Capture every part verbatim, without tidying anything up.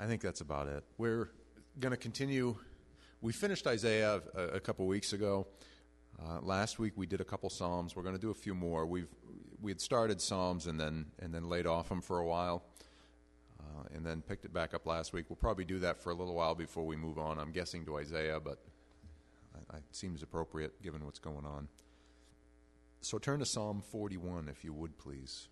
I think that's about it. We're going to continue. We finished Isaiah a, a couple weeks ago. Uh, last week we did a couple Psalms. We're going to do a few more. We've we had started Psalms and then and then laid off them for a while, uh, and then picked it back up last week. We'll probably do that for a little while before we move on. I'm guessing to Isaiah, but it seems appropriate given what's going on. So turn to Psalm forty-one, if you would, please.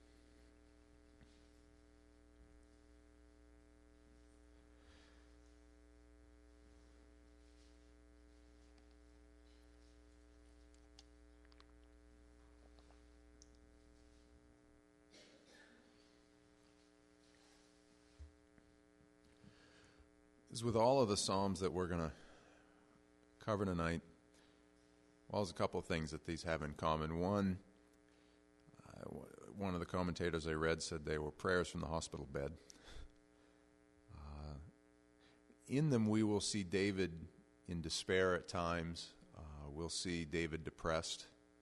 As with all of the Psalms that we're going to cover tonight, well, there's a couple of things that these have in common. One, uh, one of the commentators I read said they were prayers from the hospital bed. Uh, in them, we will see David in despair at times. Uh, we'll see David depressed.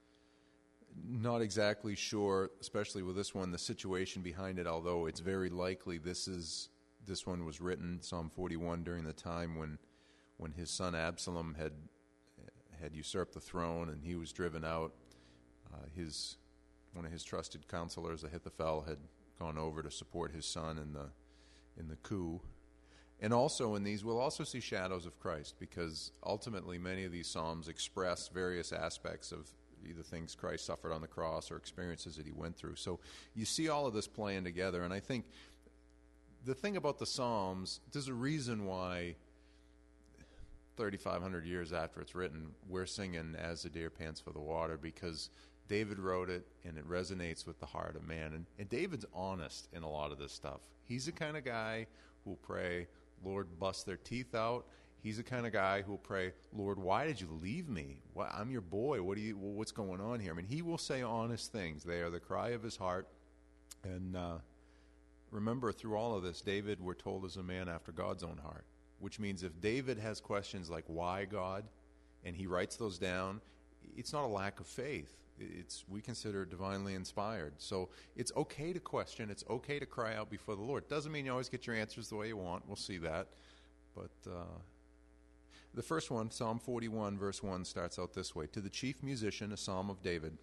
Not exactly sure, especially with this one, the situation behind it, although it's very likely this is this one was written, Psalm forty-one, during the time when when his son Absalom had had usurped the throne and he was driven out. Uh, his one of his trusted counselors, Ahithophel, had gone over to support his son in the in the coup. And also in these, we'll also see shadows of Christ, because ultimately many of these psalms express various aspects of either things Christ suffered on the cross or experiences that he went through. So you see all of this playing together, and I think the thing about the Psalms, there's a reason why thirty-five hundred years after it's written, we're singing As the Deer Pants for the Water, because David wrote it and it resonates with the heart of man. And, and David's honest in a lot of this stuff. He's the kind of guy who will pray, Lord, bust their teeth out. He's the kind of guy who will pray, Lord, why did you leave me? What, I'm your boy. What do you? What's going on here? I mean, he will say honest things. They are the cry of his heart. And uh, remember, through all of this, David, we're told, is a man after God's own heart, which means if David has questions like, why God, and he writes those down, it's not a lack of faith. It's we consider it divinely inspired. So it's okay to question. It's okay to cry out before the Lord. Doesn't mean you always get your answers the way you want. We'll see that. But uh, the first one, Psalm forty-one, verse one, starts out this way. To the chief musician, a psalm of David.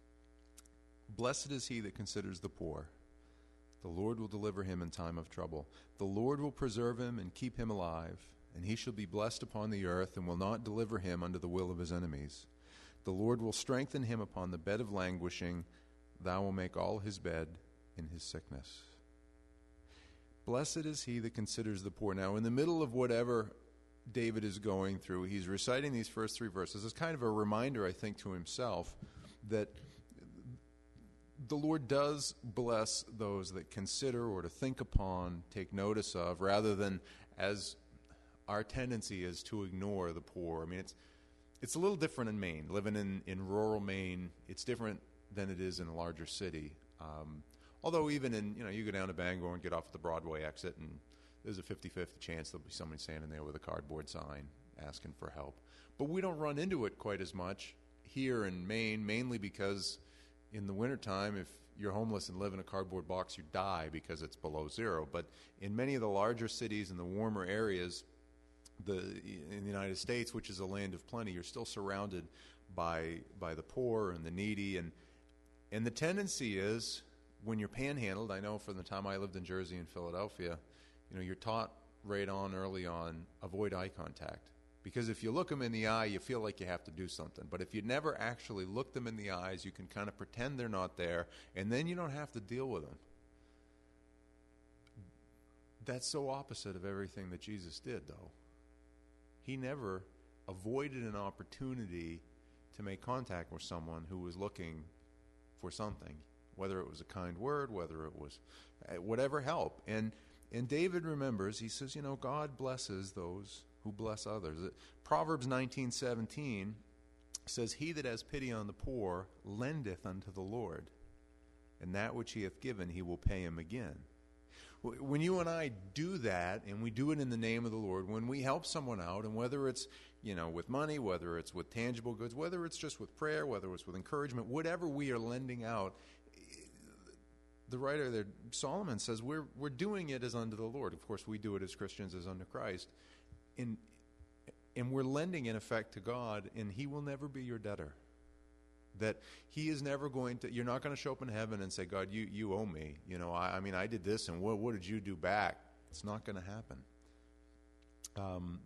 Blessed is he that considers the poor. The Lord will deliver him in time of trouble. The Lord will preserve him and keep him alive, and he shall be blessed upon the earth, and will not deliver him unto the will of his enemies. The Lord will strengthen him upon the bed of languishing. Thou will make all his bed in his sickness. Blessed is he that considers the poor. Now, in the middle of whatever David is going through, he's reciting these first three verses as kind of a reminder, I think, to himself that the Lord does bless those that consider or to think upon, take notice of, rather than, as our tendency is, to ignore the poor. I mean, it's it's a little different in Maine. Living in, in rural Maine, it's different than it is in a larger city. Um, although even in, you know, you go down to Bangor and get off at the Broadway exit, and there's a fifty-fifty chance there'll be somebody standing there with a cardboard sign asking for help. But we don't run into it quite as much here in Maine, mainly because in the wintertime, if you're homeless and live in a cardboard box, you die because it's below zero. But in many of the larger cities and the warmer areas the, in the United States, which is a land of plenty, you're still surrounded by by the poor and the needy. And, and the tendency is, when you're panhandled, I know from the time I lived in Jersey and Philadelphia, you know, you're taught right on, early on, avoid eye contact. Because if you look them in the eye, you feel like you have to do something. But if you never actually look them in the eyes, you can kind of pretend they're not there, and then you don't have to deal with them. That's so opposite of everything that Jesus did, though. He never avoided an opportunity to make contact with someone who was looking for something, whether it was a kind word, whether it was whatever help. And and David remembers, he says, you know, God blesses those who bless others. Proverbs nineteen seventeen says, he that has pity on the poor lendeth unto the Lord, and that which he hath given he will pay him again. When you and I do that, and we do it in the name of the Lord, when we help someone out, and whether it's, you know, with money, whether it's with tangible goods, whether it's just with prayer, whether it's with encouragement, whatever we are lending out, the writer there, Solomon, says we're we're doing it as unto the Lord. Of course, we do it as Christians as unto Christ. In, and we're lending, in effect, to God, and He will never be your debtor. That He is never going to, you're not going to show up in heaven and say, God, you, you owe me. You know, I, I mean, I did this, and what, what did you do back? It's not going to happen. Um,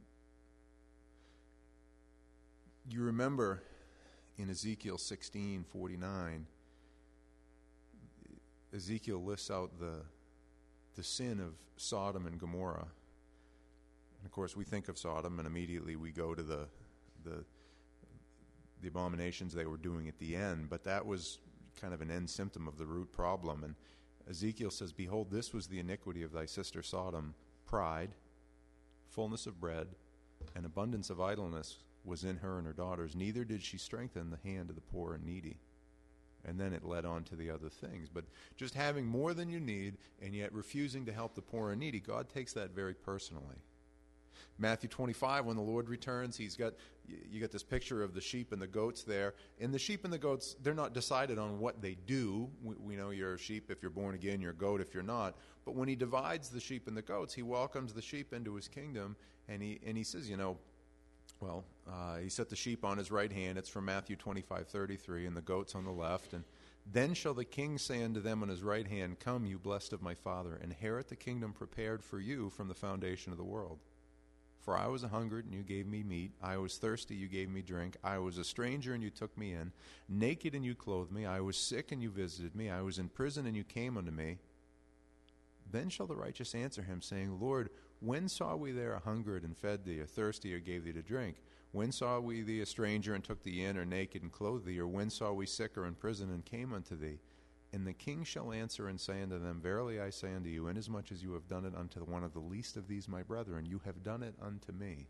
you remember in Ezekiel sixteen forty-nine, Ezekiel lists out the the sin of Sodom and Gomorrah. And of course, we think of Sodom, and immediately we go to the the the abominations they were doing at the end. But that was kind of an end symptom of the root problem. And Ezekiel says, "Behold, this was the iniquity of thy sister Sodom: pride, fullness of bread, and abundance of idleness was in her and her daughters. Neither did she strengthen the hand of the poor and needy." And then it led on to the other things. But just having more than you need and yet refusing to help the poor and needy, God takes that very personally. Matthew twenty-five, when the Lord returns, he's got, you got this picture of the sheep and the goats there. And the sheep and the goats, they're not decided on what they do. We, we know you're a sheep if you're born again, you're a goat if you're not. But when he divides the sheep and the goats, he welcomes the sheep into his kingdom. And he, and he says, you know, well, uh, he set the sheep on his right hand. It's from Matthew twenty-five thirty-three, and the goats on the left. And then shall the king say unto them on his right hand, Come, you blessed of my Father, inherit the kingdom prepared for you from the foundation of the world. For I was a hungered, and you gave me meat. I was thirsty, you gave me drink. I was a stranger, and you took me in. Naked, and you clothed me. I was sick, and you visited me. I was in prison, and you came unto me. Then shall the righteous answer him, saying, Lord, when saw we there a hungered and fed thee, or thirsty, or gave thee to drink? When saw we thee a stranger and took thee in, or naked and clothed thee? Or when saw we sick or in prison and came unto thee? And the king shall answer and say unto them, Verily I say unto you, inasmuch as you have done it unto one of the least of these my brethren, you have done it unto me.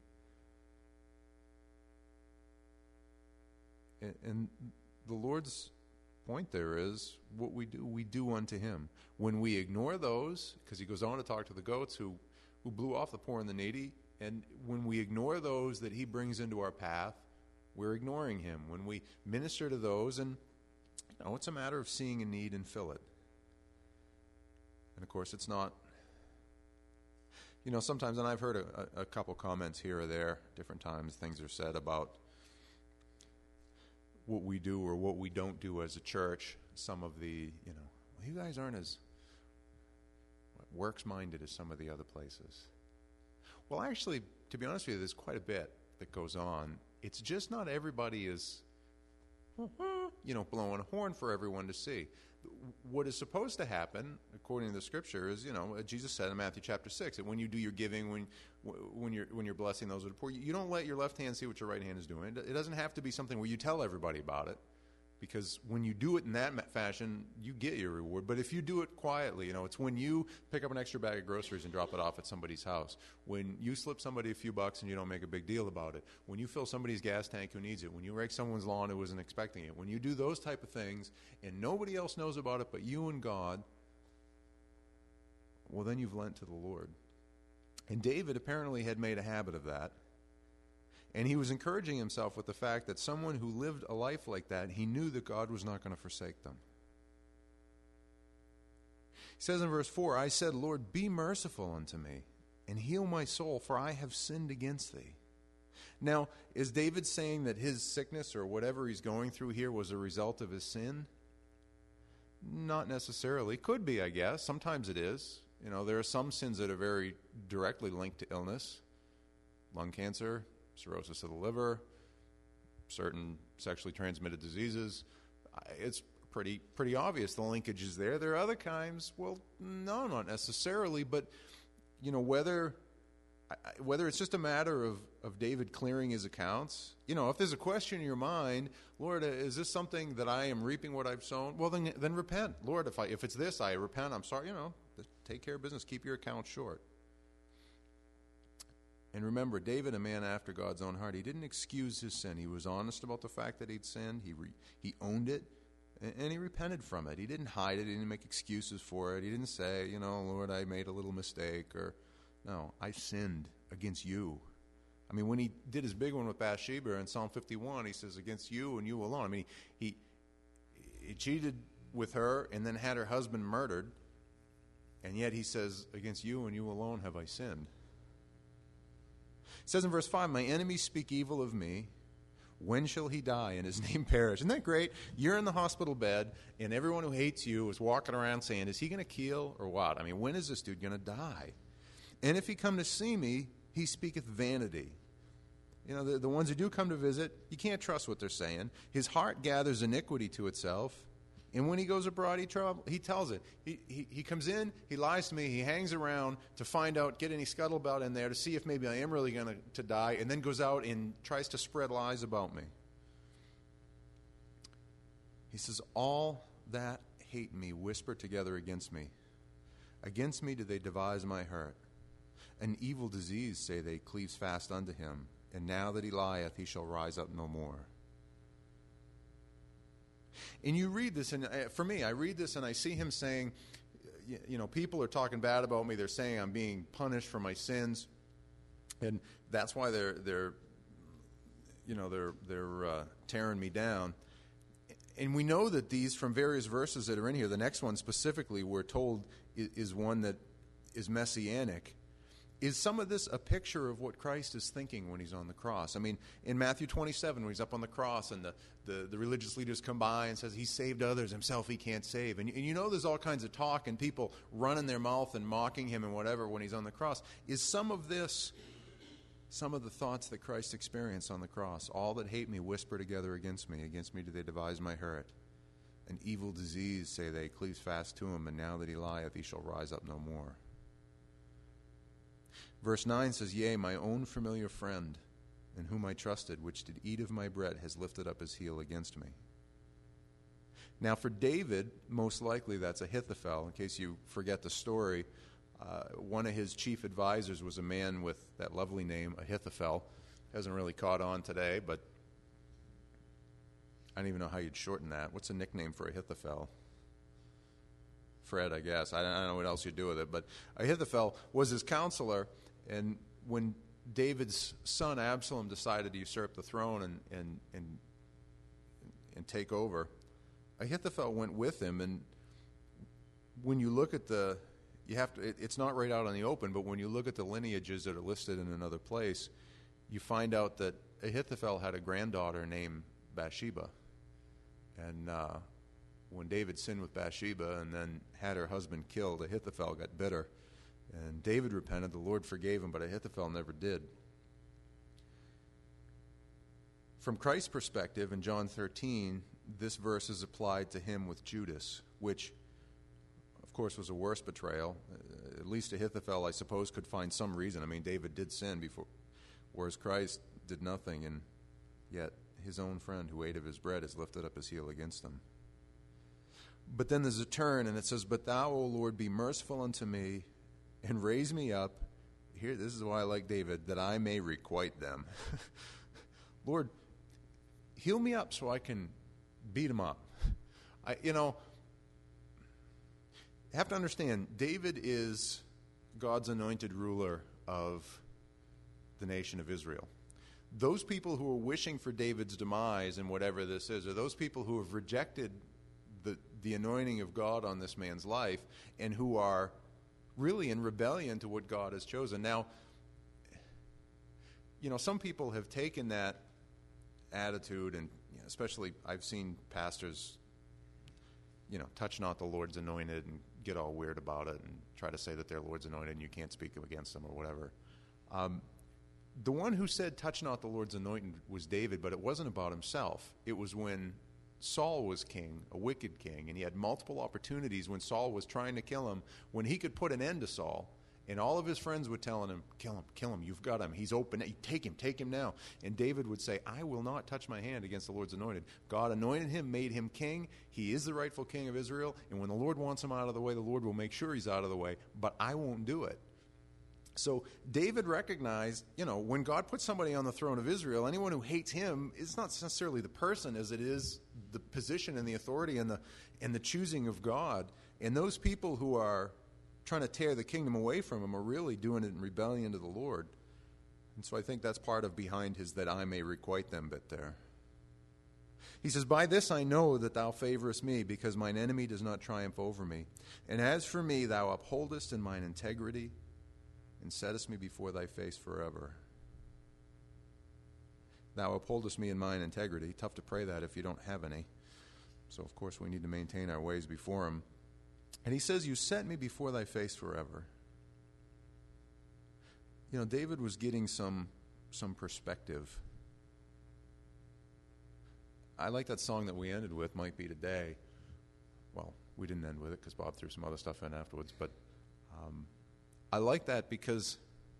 And, and the Lord's point there is, what we do, we do unto him. When we ignore those, because he goes on to talk to the goats who, who blew off the poor and the needy, and when we ignore those that he brings into our path, we're ignoring him. When we minister to those, and you know, it's a matter of seeing a need and fill it. And of course, it's not, you know, sometimes, and I've heard a, a couple comments here or there, different times, things are said about what we do or what we don't do as a church. Some of the, you know, well, you guys aren't as works-minded as some of the other places. Well, actually, to be honest with you, there's quite a bit that goes on. It's just not everybody is, you know, blowing a horn for everyone to see. What is supposed to happen, according to the Scripture, is, you know, Jesus said in Matthew chapter six, that when you do your giving, when when you're when you're blessing those with the poor, you don't let your left hand see what your right hand is doing. It doesn't have to be something where you tell everybody about it, because when you do it in that fashion, you get your reward. But if you do it quietly, you know, it's when you pick up an extra bag of groceries and drop it off at somebody's house, when you slip somebody a few bucks and you don't make a big deal about it, when you fill somebody's gas tank who needs it, when you rake someone's lawn who wasn't expecting it, when you do those type of things and nobody else knows about it but you and God, well, then you've lent to the Lord. And David apparently had made a habit of that. And he was encouraging himself with the fact that someone who lived a life like that, he knew that God was not going to forsake them. He says in verse four, I said, Lord, be merciful unto me, and heal my soul, for I have sinned against thee. Now, is David saying that his sickness or whatever he's going through here was a result of his sin? Not necessarily. Could be, I guess. Sometimes it is. You know, there are some sins that are very directly linked to illness. Lung cancer, cirrhosis of the liver, certain sexually transmitted diseases. It's pretty pretty obvious the linkage is there. There are other kinds, well, no, not necessarily, but you know, whether whether it's just a matter of, of David clearing his accounts, you know, if there's a question in your mind, Lord, is this something that I am reaping what I've sown? Well, then then repent. Lord, if I if it's this, I repent. I'm sorry, you know, take care of business. Keep your accounts short. And remember, David, a man after God's own heart, he didn't excuse his sin. He was honest about the fact that he'd sinned. He re, he owned it, and, and he repented from it. He didn't hide it. He didn't make excuses for it. He didn't say, you know, Lord, I made a little mistake, or, no, I sinned against you. I mean, when he did his big one with Bathsheba in Psalm fifty-one, he says, against you and you alone. I mean, he he cheated with her and then had her husband murdered, and yet he says, against you and you alone have I sinned. It says in verse five, my enemies speak evil of me. When shall he die and his name perish? Isn't that great? You're in the hospital bed, and everyone who hates you is walking around saying, is he going to kill or what? I mean, when is this dude going to die? And if he come to see me, he speaketh vanity. You know, the, the ones who do come to visit, you can't trust what they're saying. His heart gathers iniquity to itself. And when he goes abroad, he, trouble, he tells it. He, he, he comes in, he lies to me, he hangs around to find out, get any scuttlebutt in there to see if maybe I am really going to die, and then goes out and tries to spread lies about me. He says, all that hate me whisper together against me. Against me do they devise my hurt. An evil disease, say they, cleaves fast unto him. And now that he lieth, he shall rise up no more. And you read this, and for me, I read this and I see him saying, you know, people are talking bad about me. They're saying I'm being punished for my sins, and that's why they're they're, you know, they're they're uh, tearing me down. And we know that these, from various verses that are in here, the next one specifically, we're told is, is one that is messianic. Is some of this a picture of what Christ is thinking when he's on the cross? I mean, in Matthew twenty-seven, when he's up on the cross and the, the, the religious leaders come by and says he saved others, himself he can't save. And, and you know there's all kinds of talk and people running their mouth and mocking him and whatever when he's on the cross. Is some of this some of the thoughts that Christ experienced on the cross? All that hate me whisper together against me. Against me do they devise my hurt. An evil disease, say they, cleaves fast to him, and now that he lieth, he shall rise up no more. Verse nine says, yea, my own familiar friend, in whom I trusted, which did eat of my bread, has lifted up his heel against me. Now for David, most likely that's Ahithophel. In case you forget the story, uh, one of his chief advisors was a man with that lovely name, Ahithophel. Hasn't really caught on today, but I don't even know how you'd shorten that. What's a nickname for Ahithophel? Fred, I guess. I don't know what else you do with it. But Ahithophel was his counselor, and when David's son Absalom decided to usurp the throne and and and, and take over, Ahithophel went with him. And when you look at the, you have to. It, it's not right out in the open, but when you look at the lineages that are listed in another place, you find out that Ahithophel had a granddaughter named Bathsheba, and uh, when David sinned with Bathsheba and then had her husband killed, Ahithophel got bitter. And David repented, the Lord forgave him, but Ahithophel never did. From Christ's perspective, in John thirteen, this verse is applied to him with Judas, which, of course, was a worse betrayal. Uh, at least Ahithophel, I suppose, could find some reason. I mean, David did sin before, whereas Christ did nothing, and yet his own friend who ate of his bread has lifted up his heel against him. But then there's a turn, and it says, but thou, O Lord, be merciful unto me, and raise me up. Here, this is why I like David, that I may requite them. Lord, heal me up so I can beat them up. I, you know, you have to understand, David is God's anointed ruler of the nation of Israel. Those people who are wishing for David's demise and whatever this is, are those people who have rejected the, the anointing of God on this man's life and who are really in rebellion to what God has chosen. Now, you know, some people have taken that attitude, and you know, especially I've seen pastors, you know, touch not the Lord's anointed and get all weird about it and try to say that they're Lord's anointed and you can't speak against them or whatever. Um, the one who said touch not the Lord's anointed was David, but it wasn't about himself. It was when Saul was king, a wicked king, and he had multiple opportunities when Saul was trying to kill him, when he could put an end to Saul, and all of his friends were telling him, kill him, kill him, you've got him, he's open, take him, take him now. And David would say, I will not touch my hand against the Lord's anointed. God anointed him, made him king, he is the rightful king of Israel, and when the Lord wants him out of the way, the Lord will make sure he's out of the way, but I won't do it. So David recognized, you know, when God puts somebody on the throne of Israel, anyone who hates him, it's not necessarily the person as it is the position and the authority and the and the choosing of God. And those people who are trying to tear the kingdom away from him are really doing it in rebellion to the Lord. And so I think that's part of behind his that I may requite them bit there. He says, by this I know that thou favorest me, because mine enemy does not triumph over me. And as for me, thou upholdest in mine integrity, and settest me before thy face forever. Thou upholdest me in mine integrity. Tough to pray that if you don't have any. So, of course, we need to maintain our ways before him. And he says, you set me before thy face forever. You know, David was getting some some perspective. I like that song that we ended with, Might Be Today. Well, we didn't end with it because Bob threw some other stuff in afterwards. But um, I like that because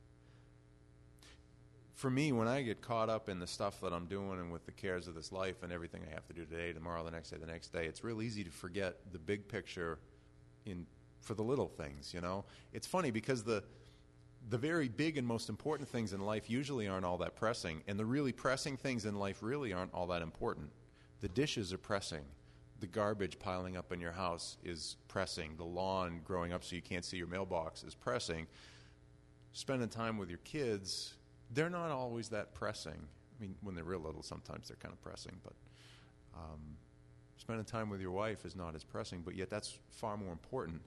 for me, when I get caught up in the stuff that I'm doing and with the cares of this life and everything I have to do today, tomorrow, the next day, the next day, it's real easy to forget the big picture in for the little things, you know. It's funny because the the very big and most important things in life usually aren't all that pressing, and the really pressing things in life really aren't all that important. The dishes are pressing. The garbage piling up in your house is pressing. The lawn growing up so you can't see your mailbox is pressing. Spending time with your kids, they're not always that pressing. I mean, when they're real little, sometimes they're kind of pressing, but um, spending time with your wife is not as pressing, but yet that's far more important.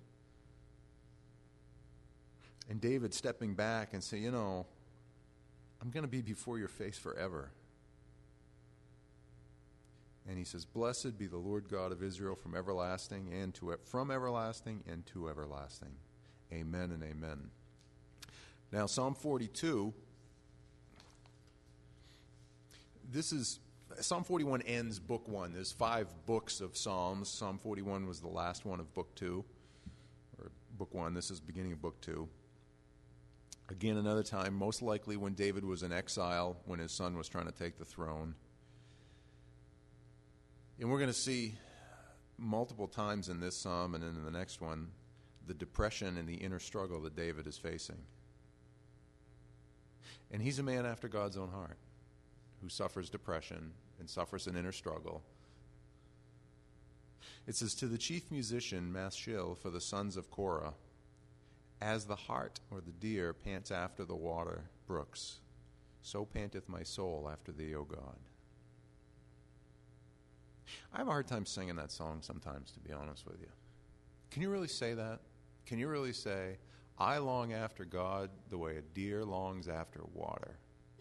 And David stepping back and say, you know, I'm going to be before your face forever. And he says, blessed be the Lord God of Israel from everlasting and to from everlasting and to everlasting. Amen and amen. Now, Psalm forty-two, this is, Psalm forty-one ends book one. There's five books of Psalms. Psalm forty-one was the last one of book two, or book one. This is the beginning of book two. Again, another time, most likely when David was in exile, when his son was trying to take the throne. And we're going to see multiple times in this psalm and in the next one the depression and the inner struggle that David is facing. And he's a man after God's own heart who suffers depression and suffers an inner struggle. It says, to the chief musician Maschil for the sons of Korah, as the hart or the deer pants after the water brooks, so panteth my soul after thee, O God. I have a hard time singing that song sometimes, to be honest with you. Can you really say that? Can you really say, I long after God the way a deer longs after water?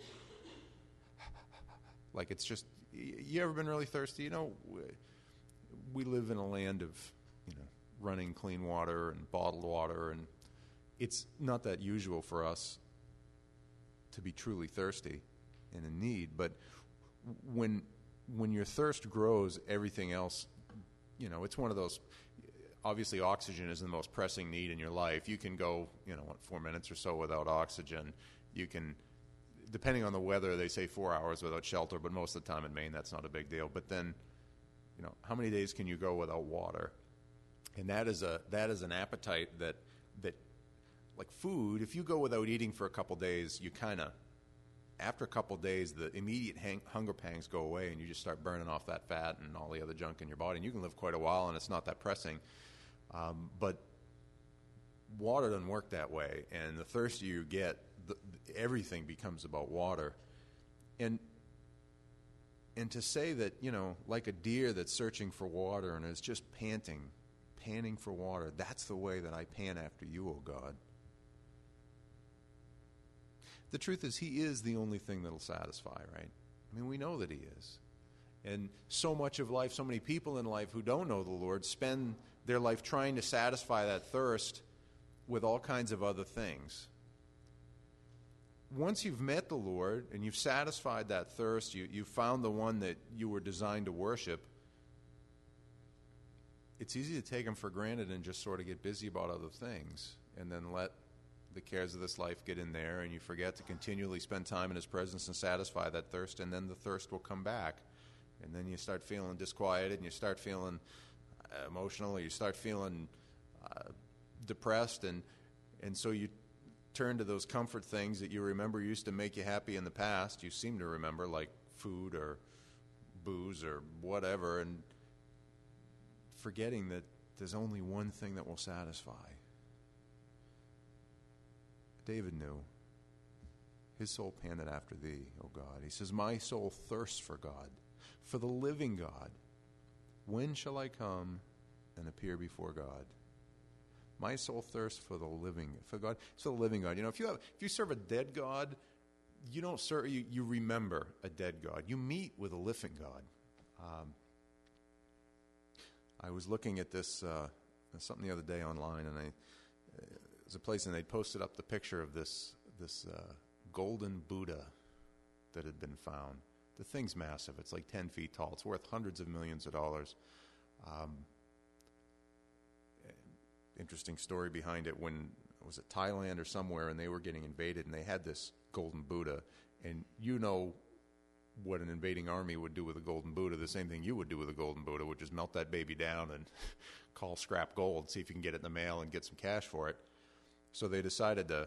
Like it's just, you ever been really thirsty? You know, we live in a land of, you know, running clean water and bottled water, and it's not that usual for us to be truly thirsty and in need, but when when your thirst grows, everything else, you know, it's one of those, obviously oxygen is the most pressing need in your life. You can go, you know, what, four minutes or so without oxygen. You can, depending on the weather, they say four hours without shelter, but most of the time in Maine that's not a big deal. But then, you know, how many days can you go without water? And that is a that is an appetite that, that like food, if you go without eating for a couple days, you kind of, after a couple days, the immediate hang- hunger pangs go away, and you just start burning off that fat and all the other junk in your body, and you can live quite a while, and it's not that pressing. Um, but water doesn't work that way, and the thirstier you get, the, everything becomes about water. And and to say that, you know, like a deer that's searching for water and is just panting, panting for water, that's the way that I pant after you, O God. The truth is, he is the only thing that'll satisfy, right? I mean, we know that he is. And so much of life, so many people in life who don't know the Lord spend their life trying to satisfy that thirst with all kinds of other things. Once you've met the Lord and you've satisfied that thirst, you, you've found the one that you were designed to worship, it's easy to take him for granted and just sort of get busy about other things and then let the cares of this life get in there, and you forget to continually spend time in his presence and satisfy that thirst, and then the thirst will come back. And then you start feeling disquieted, and you start feeling uh, emotional, or you start feeling uh, depressed, and and so you turn to those comfort things that you remember used to make you happy in the past. You seem to remember, like food or booze or whatever, and forgetting that there's only one thing that will satisfy. David knew. His soul panted after thee, O God. He says, my soul thirsts for God. for the living God. When shall I come and appear before God? My soul thirsts for the living, for God, for the living God. You know, if you have, if you serve a dead God, you don't serve, you, you remember a dead God. You meet with a living God. Um, I was looking at this, uh, something the other day online, and I, uh, there's a place, and they posted up the picture of this, this uh, golden Buddha that had been found. The thing's massive. It's like ten feet tall. It's worth hundreds of millions of dollars. Um, interesting story behind it. When was it Thailand or somewhere, and they were getting invaded, and they had this golden Buddha, and you know what an invading army would do with a golden Buddha. The same thing you would do with a golden Buddha, would just melt that baby down and call scrap gold, see if you can get it in the mail and get some cash for it. So they decided to,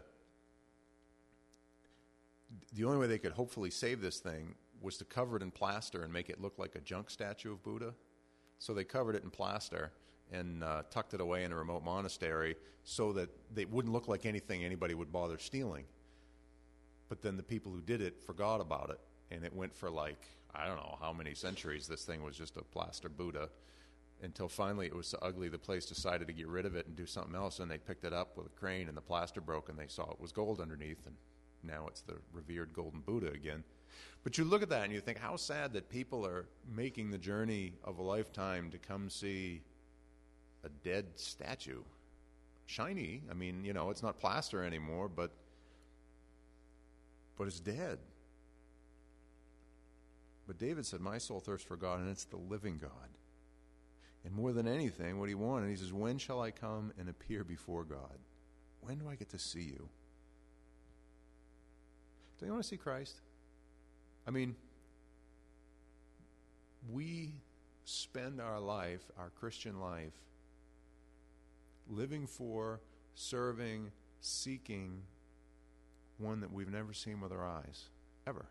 the only way they could hopefully save this thing was to cover it in plaster and make it look like a junk statue of Buddha. So they covered it in plaster and uh, tucked it away in a remote monastery so that they wouldn't look like anything anybody would bother stealing. But then the people who did it forgot about it, and it went for like, I don't know how many centuries this thing was just a plaster Buddha, until finally it was so ugly the place decided to get rid of it and do something else, and they picked it up with a crane, and the plaster broke, and they saw it was gold underneath, and now it's the revered golden Buddha again. But you look at that and you think, how sad that people are making the journey of a lifetime to come see a dead statue. Shiny, I mean, you know, it's not plaster anymore, but but it's dead. But David said, my soul thirsts for God, and it's the living God. And more than anything, what he wanted, he says, when shall I come and appear before God? When do I get to see you? Do you want to see Christ? I mean, we spend our life, our Christian life, living for, serving, seeking one that we've never seen with our eyes, ever.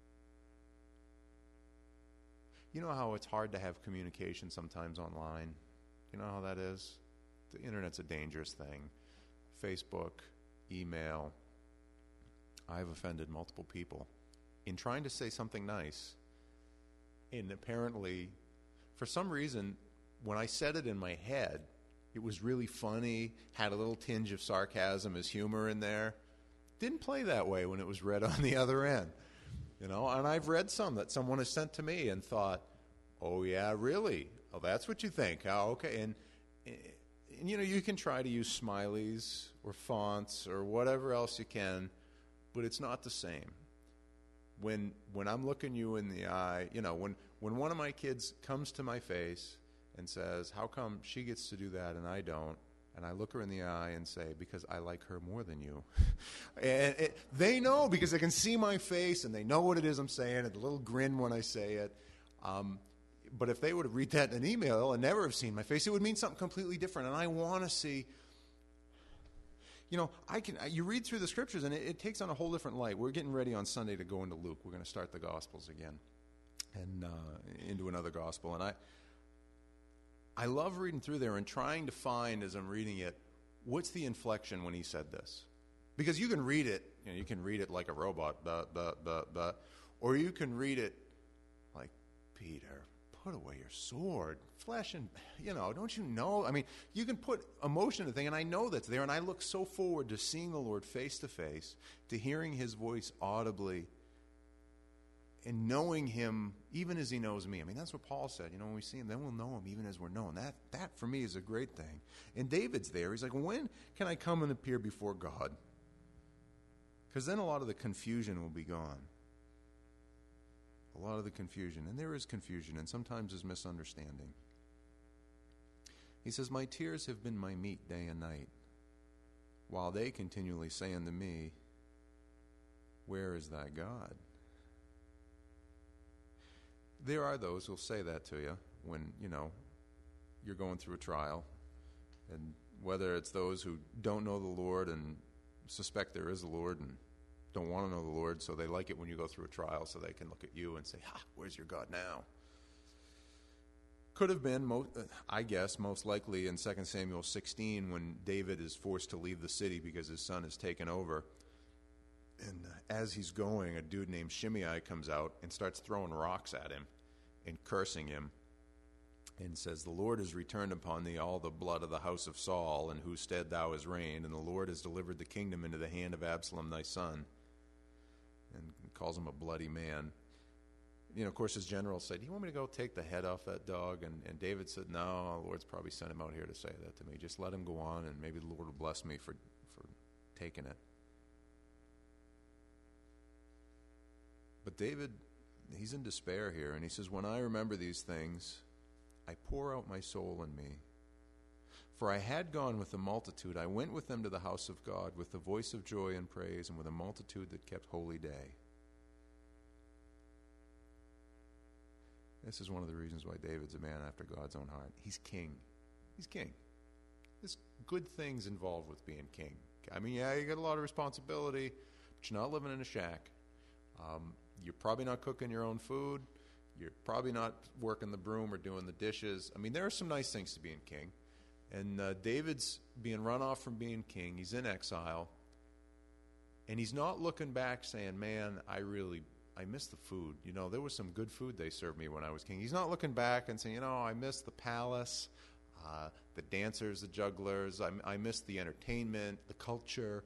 You know how it's hard to have communication sometimes online? You know how that is? The internet's a dangerous thing. Facebook, email. I've offended multiple people in trying to say something nice. And apparently, for some reason, when I said it in my head, it was really funny, had a little tinge of sarcasm as humor in there. Didn't play that way when it was read on the other end. You know, and I've read some that someone has sent to me and thought, oh, yeah, really? Oh, that's what you think? Oh, okay. And, and, you know, you can try to use smileys or fonts or whatever else you can, but it's not the same. When when I'm looking you in the eye, you know, when, when one of my kids comes to my face and says, how come she gets to do that and I don't? And I look her in the eye and say, because I like her more than you. And it, they know, because they can see my face and they know what it is I'm saying, and the little grin when I say it. Um, but if they would have read that in an email and never have seen my face, it would mean something completely different. And I want to see, you know, I can. You read through the scriptures and it, it takes on a whole different light. We're getting ready on Sunday to go into Luke. We're going to start the Gospels again and uh, into another Gospel. And I... I love reading through there and trying to find, as I'm reading it, what's the inflection when he said this? Because you can read it, you know, you can read it like a robot, blah, blah, blah, blah, or you can read it like, Peter, put away your sword, flesh and, you know, don't you know? I mean, you can put emotion in the thing, and I know that's there, and I look so forward to seeing the Lord face to face, to hearing his voice audibly, and knowing him even as he knows me. I mean, that's what Paul said. You know, when we see him, then we'll know him even as we're known. That, that for me, is a great thing. And David's there. He's like, when can I come and appear before God? Because then a lot of the confusion will be gone. A lot of the confusion. And there is confusion, and sometimes there's misunderstanding. He says, my tears have been my meat day and night, while they continually say unto me, where is thy God? There are those who'll say that to you when, you know, you're going through a trial. And whether it's those who don't know the Lord and suspect there is a Lord and don't want to know the Lord, so they like it when you go through a trial so they can look at you and say, ha, where's your God now? Could have been, mo- I guess, most likely in Second Samuel sixteen when David is forced to leave the city because his son is taken over. And as he's going, a dude named Shimei comes out and starts throwing rocks at him. and cursing him, and says, "The Lord has returned upon thee all the blood of the house of Saul, in whose stead thou hast reigned, and the Lord has delivered the kingdom into the hand of Absalom thy son," and calls him a bloody man. You know, of course, his general said, "Do you want me to go take the head off that dog?" And, and David said, "No, the Lord's probably sent him out here to say that to me. Just let him go on, and maybe the Lord will bless me for, for taking it." But David, he's in despair here, and he says, "When I remember these things, I pour out my soul in me. For I had gone with the multitude. I went with them to the house of God with the voice of joy and praise, and with a multitude that kept holy day." This is one of the reasons why David's a man after God's own heart. He's king. He's king. There's good things involved with being king. I mean, yeah, you got a lot of responsibility, but you're not living in a shack. Um, you're probably not cooking your own food. You're probably not working the broom or doing the dishes. I mean, there are some nice things to being king. And uh, David's being run off from being king. He's in exile. And he's not looking back saying, "Man, I really, I miss the food. You know, there was some good food they served me when I was king." He's not looking back and saying, "You know, I miss the palace, uh, the dancers, the jugglers. I, I miss the entertainment, the culture.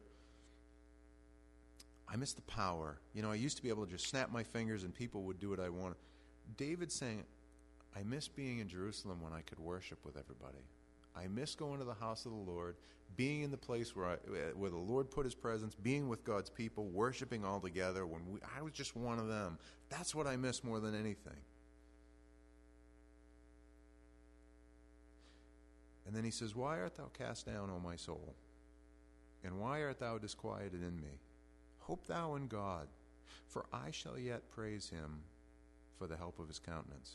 I miss the power. You know, I used to be able to just snap my fingers and people would do what I wanted." David's saying, "I miss being in Jerusalem when I could worship with everybody. I miss going to the house of the Lord, being in the place where I, where the Lord put his presence, being with God's people, worshiping all together when we, I was just one of them. That's what I miss more than anything." And then he says, "Why art thou cast down, O my soul? And why art thou disquieted in me? Hope thou in God, for I shall yet praise him for the help of his countenance."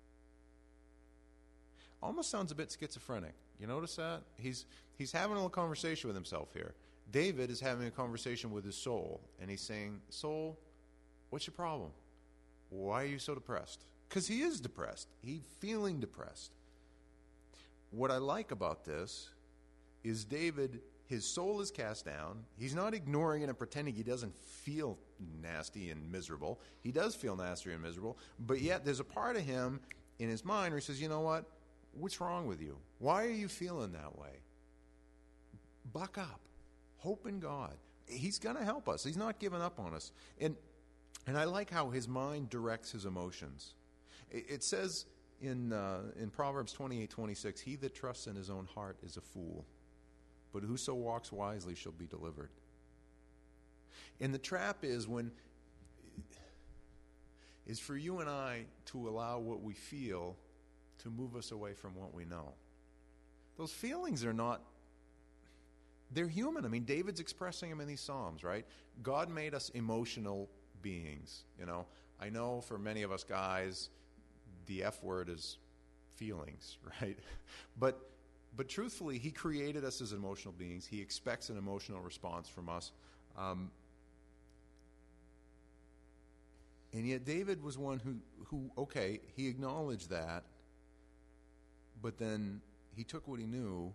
Almost sounds a bit schizophrenic. You notice that? He's he's having a little conversation with himself here. David is having a conversation with his soul, and he's saying, "Soul, what's your problem? Why are you so depressed?" Because he is depressed. He's feeling depressed. What I like about this is David, his soul is cast down. He's not ignoring it and pretending he doesn't feel nasty and miserable. He does feel nasty and miserable, but yet there's a part of him in his mind where he says, "You know what? What's wrong with you? Why are you feeling that way? Buck up. Hope in God. He's going to help us. He's not giving up on us." And and I like how his mind directs his emotions. It, it says in uh, in Proverbs twenty-eight twenty-six, "He that trusts in his own heart is a fool, but whoso walks wisely shall be delivered." And the trap is when is for you and I to allow what we feel to move us away from what we know. Those feelings are not, they're human. I mean, David's expressing them in these Psalms, right? God made us emotional beings, you know. I know for many of us guys, the F word is feelings, right? But but truthfully, he created us as emotional beings. He expects an emotional response from us. Um, and yet David was one who, who, okay, he acknowledged that, but then he took what he knew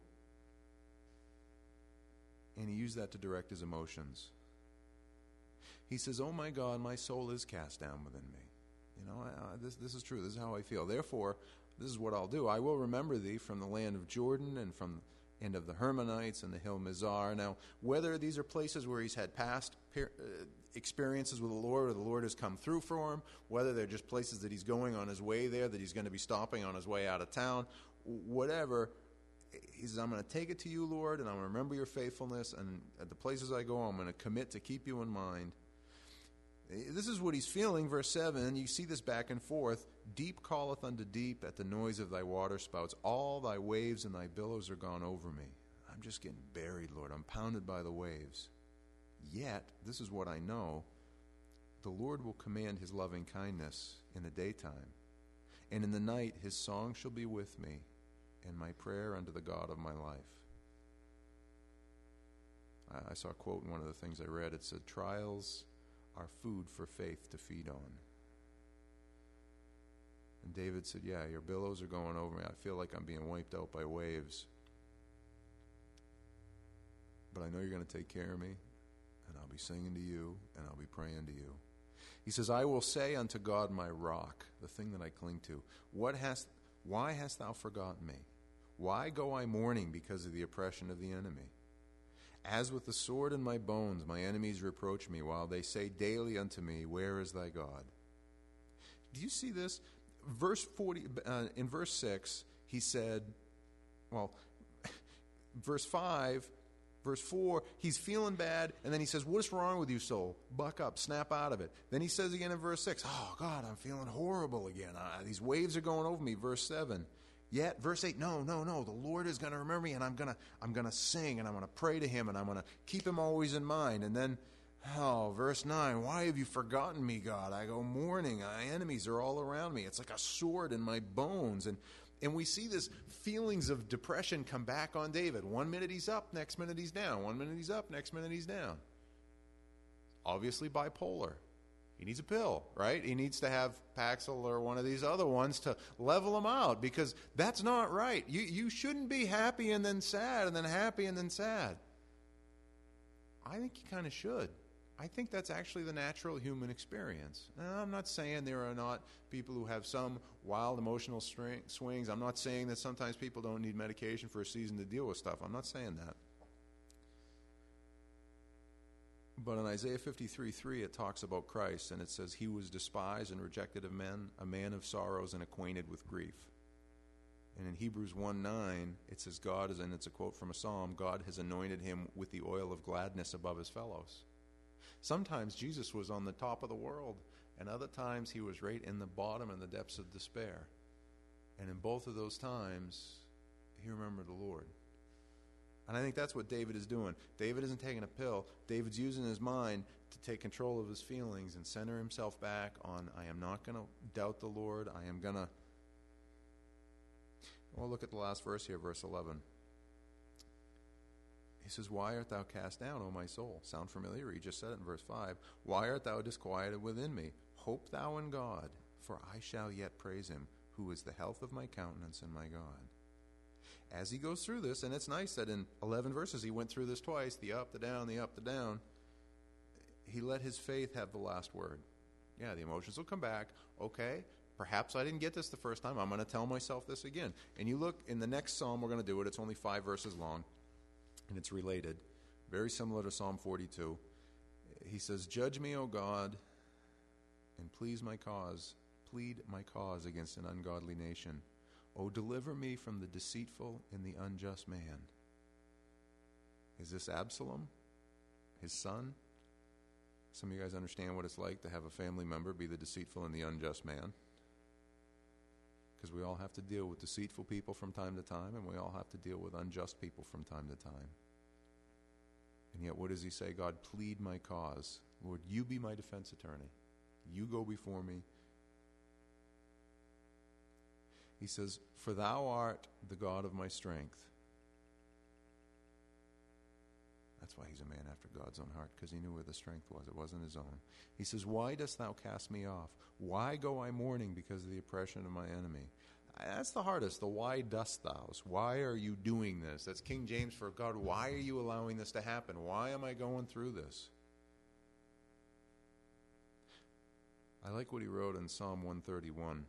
and he used that to direct his emotions. He says, "Oh my God, my soul is cast down within me." You know, I, I, this, this is true. This is how I feel. Therefore, this is what I'll do. I will remember thee from the land of Jordan and from and of the Hermonites and the hill Mizar. Now, whether these are places where he's had past per, uh, experiences with the Lord or the Lord has come through for him, whether they're just places that he's going on his way there, that he's going to be stopping on his way out of town, whatever, he says, "I'm going to take it to you, Lord, and I'm going to remember your faithfulness, and at the places I go, I'm going to commit to keep you in mind." This is what he's feeling. Verse seven, you see this back and forth. "Deep calleth unto deep at the noise of thy water spouts. All thy waves and thy billows are gone over me." I'm just getting buried, Lord. I'm pounded by the waves. Yet, this is what I know, the Lord will command his loving kindness in the daytime, and in the night his song shall be with me, and my prayer unto the God of my life. I, I saw a quote in one of the things I read. It said, "Trials are food for faith to feed on." And David said, "Yeah, your billows are going over me. I feel like I'm being wiped out by waves. But I know you're going to take care of me, and I'll be singing to you, and I'll be praying to you." He says, I will say unto God my rock, the thing that I cling to, what hast, why hast thou forgotten me? Why go I mourning because of the oppression of the enemy? As with the sword in my bones, my enemies reproach me, while they say daily unto me, where is thy God? Do you see this? Verse forty, uh, in verse six, he said, well, verse five, verse four, he's feeling bad, and then he says, what's wrong with you, soul? Buck up, snap out of it. Then he says again in verse six, oh, God, I'm feeling horrible again. Uh, these waves are going over me. Verse seven. Yet, verse eight, no, no, no, the Lord is going to remember me, and I'm going to I'm going to sing, and I'm going to pray to him, and I'm going to keep him always in mind. And then, oh, verse nine, why have you forgotten me, God? I go mourning. My enemies are all around me. It's like a sword in my bones. And and we see this feelings of depression come back on David. One minute he's up, next minute he's down. One minute he's up, next minute he's down. Obviously bipolar. He needs a pill, right? He needs to have Paxil or one of these other ones to level him out, because that's not right. You you shouldn't be happy and then sad and then happy and then sad. I think you kind of should. I think that's actually the natural human experience. Now, I'm not saying there are not people who have some wild emotional string, swings. I'm not saying that sometimes people don't need medication for a season to deal with stuff. I'm not saying that. But in Isaiah fifty-three three, it talks about Christ, and it says, he was despised and rejected of men, a man of sorrows and acquainted with grief. And in Hebrews one nine, it says, God is, and it's a quote from a psalm, God has anointed him with the oil of gladness above his fellows. Sometimes Jesus was on the top of the world, and other times he was right in the bottom and the depths of despair. And in both of those times, he remembered the Lord. And I think that's what David is doing. David isn't taking a pill. David's using his mind to take control of his feelings and center himself back on, I am not going to doubt the Lord. I am going to... Well, look at the last verse here, verse eleven. He says, why art thou cast down, O my soul? Sound familiar? He just said it in verse five. Why art thou disquieted within me? Hope thou in God, for I shall yet praise him, who is the health of my countenance and my God. As he goes through this, and it's nice that in eleven verses he went through this twice, the up, the down, the up, the down, he let his faith have the last word. Yeah, the emotions will come back. Okay, perhaps I didn't get this the first time. I'm going to tell myself this again. And you look in the next psalm, we're going to do it. It's only five verses long, and it's related. Very similar to Psalm forty-two. He says, judge me, O God, and please my cause. Plead my cause against an ungodly nation. O deliver me from the deceitful and the unjust man. Is this Absalom? His son? Some of you guys understand what it's like to have a family member be the deceitful and the unjust man. Because we all have to deal with deceitful people from time to time, and we all have to deal with unjust people from time to time. And yet what does he say? God, plead my cause. Lord, you be my defense attorney. You go before me. He says, for thou art the God of my strength. That's why he's a man after God's own heart, because he knew where the strength was. It wasn't his own. He says, why dost thou cast me off? Why go I mourning because of the oppression of my enemy? That's the hardest, the why dost thou's. Why are you doing this? That's King James for, God, why are you allowing this to happen? Why am I going through this? I like what he wrote in Psalm one thirty-one.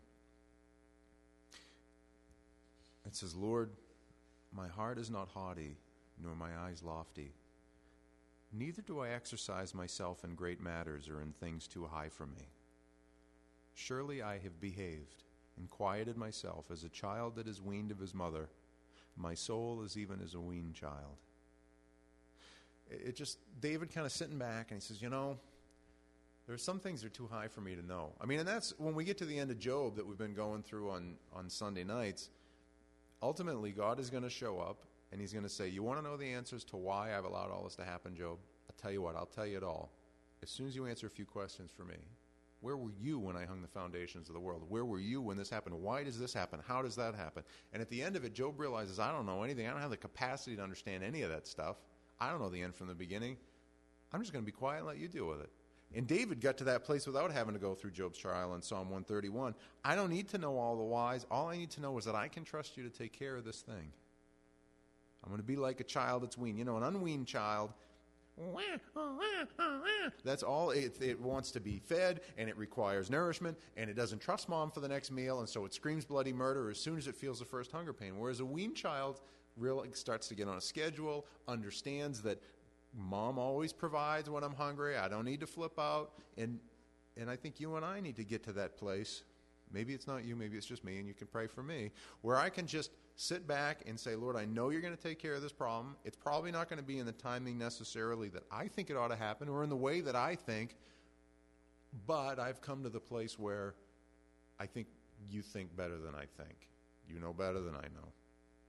It says, Lord, my heart is not haughty, nor my eyes lofty. Neither do I exercise myself in great matters or in things too high for me. Surely I have behaved and quieted myself as a child that is weaned of his mother. My soul is even as a weaned child. It just, David kind of sitting back, and he says, you know, there's some things that are too high for me to know. I mean, and that's when we get to the end of Job that we've been going through on, on Sunday nights. Ultimately, God is going to show up, and he's going to say, you want to know the answers to why I've allowed all this to happen, Job? I'll tell you what, I'll tell you it all. As soon as you answer a few questions for me. Where were you when I hung the foundations of the world? Where were you when this happened? Why does this happen? How does that happen? And at the end of it, Job realizes, I don't know anything. I don't have the capacity to understand any of that stuff. I don't know the end from the beginning. I'm just going to be quiet and let you deal with it. And David got to that place without having to go through Job's trial in Psalm one thirty-one. I don't need to know all the whys. All I need to know is that I can trust you to take care of this thing. I'm going to be like a child that's weaned. You know, an unweaned child, That's all. It, it wants to be fed, and it requires nourishment, and it doesn't trust mom for the next meal, and so it screams bloody murder as soon as it feels the first hunger pain. Whereas a weaned child really starts to get on a schedule, understands that mom always provides when I'm hungry. I don't need to flip out. And and I think you and I need to get to that place. Maybe it's not you, maybe it's just me, and you can pray for me, where I can just sit back and say, Lord, I know you're going to take care of this problem. It's probably not going to be in the timing necessarily that I think it ought to happen or in the way that I think, but I've come to the place where I think you think better than I think. You know better than I know.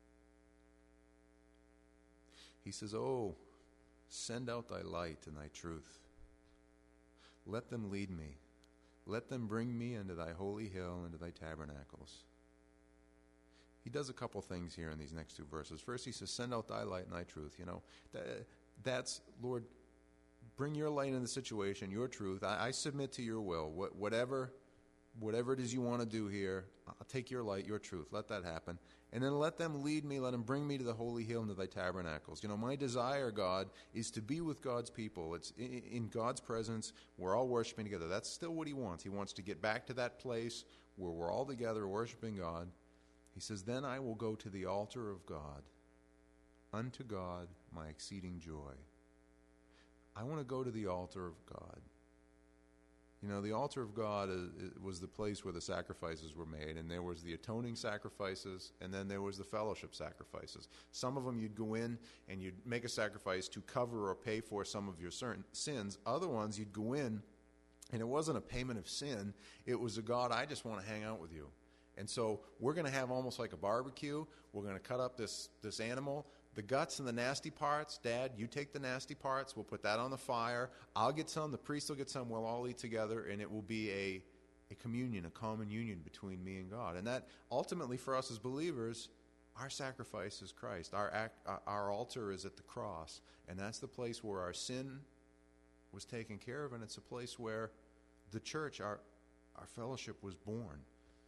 He says, oh, send out thy light and thy truth. Let them lead me. Let them bring me into thy holy hill, into thy tabernacles. He does a couple things here in these next two verses. First, he says, send out thy light and thy truth. You know, that, that's, Lord, bring your light in the situation, your truth. I, I submit to your will. What, whatever, whatever it is you want to do here, I'll take your light, your truth. Let that happen. And then let them lead me, let them bring me to the holy hill and to thy tabernacles. You know, my desire, God, is to be with God's people. It's in, in God's presence. We're all worshiping together. That's still what he wants. He wants to get back to that place where we're all together worshiping God. He says, then I will go to the altar of God, unto God my exceeding joy. I want to go to the altar of God. You know, the altar of God is, is, was the place where the sacrifices were made, and there was the atoning sacrifices, and then there was the fellowship sacrifices. Some of them you'd go in and you'd make a sacrifice to cover or pay for some of your certain sins. Other ones you'd go in, and it wasn't a payment of sin. It was a God, I just want to hang out with you. And so we're going to have almost like a barbecue. We're going to cut up this, this animal. The guts and the nasty parts, Dad, you take the nasty parts. We'll put that on the fire. I'll get some. The priest will get some. We'll all eat together, and it will be a, a communion, a common union between me and God. And that ultimately for us as believers, our sacrifice is Christ. Our, act, our altar is at the cross, and that's the place where our sin was taken care of, and it's a place where the church, our, our fellowship was born.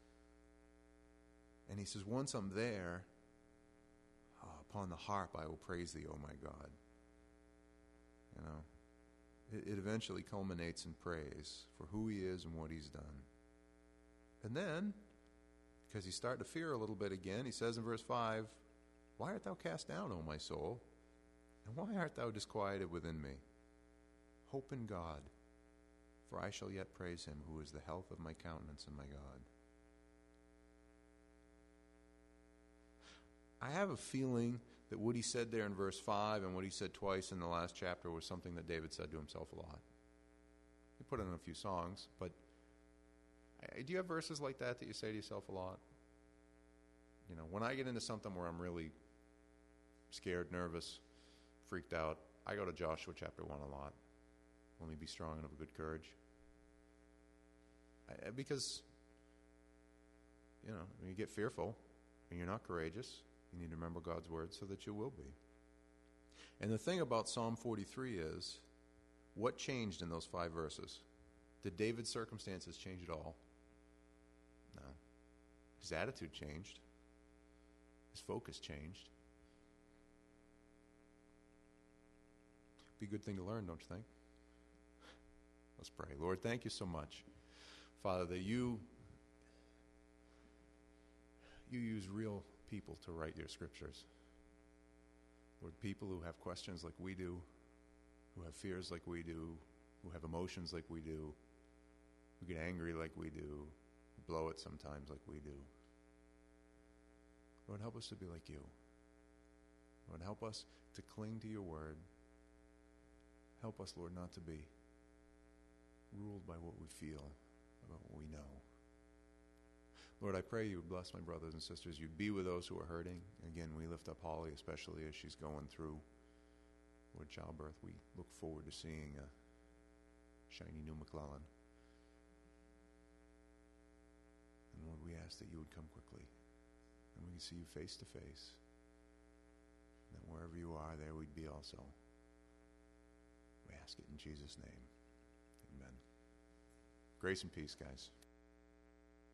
And he says, once I'm there, uh, upon the harp I will praise thee, O my God. You know, it, it eventually culminates in praise for who he is and what he's done. And then, because he's starting to fear a little bit again, he says in verse five, why art thou cast down, O my soul? And why art thou disquieted within me? Hope in God, for I shall yet praise him, who is the health of my countenance and my God. I have a feeling that what he said there in verse five and what he said twice in the last chapter was something that David said to himself a lot. He put it in a few songs, but do you have verses like that that you say to yourself a lot? You know, when I get into something where I'm really scared, nervous, freaked out, I go to Joshua chapter one a lot. Only be strong and of good courage. I, because, you know, when you get fearful and you're not courageous, you need to remember God's word so that you will be. And the thing about Psalm forty-three is, what changed in those five verses? Did David's circumstances change at all? No. His attitude changed. His focus changed. Be a good thing to learn, don't you think? Let's pray. Lord, thank you so much, Father, that you you use real people to write your scriptures. Lord, people who have questions like we do, who have fears like we do, who have emotions like we do, who get angry like we do, who blow it sometimes like we do. Lord, help us to be like you. Lord, help us to cling to your word. Help us, Lord, not to be ruled by what we feel, about what we know. Lord, I pray you would bless my brothers and sisters. You'd be with those who are hurting. Again, we lift up Holly, especially as she's going through, Lord, childbirth. We look forward to seeing a shiny new McClellan. And Lord, we ask that you would come quickly, and we can see you face to face. And that wherever you are, there we'd be also. We ask it in Jesus' name. Amen. Grace and peace, guys.